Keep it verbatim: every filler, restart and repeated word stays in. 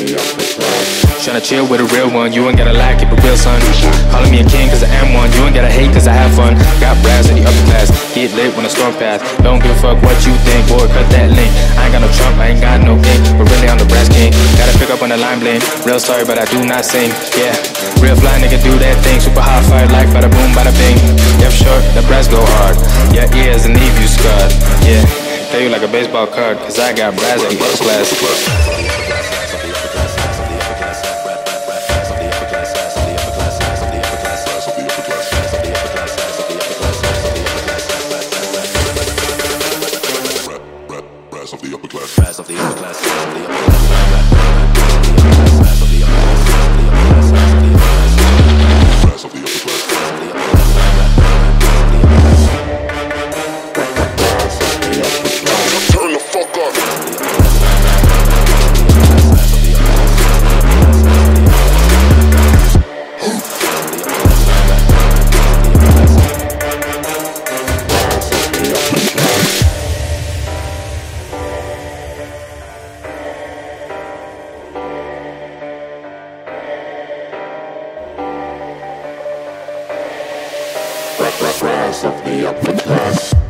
Tryna chill with a real one, you ain't gotta lie, keep it real, son. Calling me a king cause I am one, you ain't gotta hate cause I have fun. Got brass in the upper class, get lit when the storm pass. Don't give a fuck what you think, boy, cut that link. I ain't got no Trump, I ain't got no king, but really I'm the brass king. Gotta pick up on the line bling, real sorry but I do not sing, yeah. Real fly nigga do that thing, super hot fire like bada boom bada bing. Yep short, the brass go hard, your ears and leave you scarred, yeah. Tell you like a baseball card, cause I got brass in the upper class. Of the upper class. Rise of the upper class. Rise of the upper class. Rise of the upper class. Rise of the upper class. Turn the fuck up. Rise of the upper class.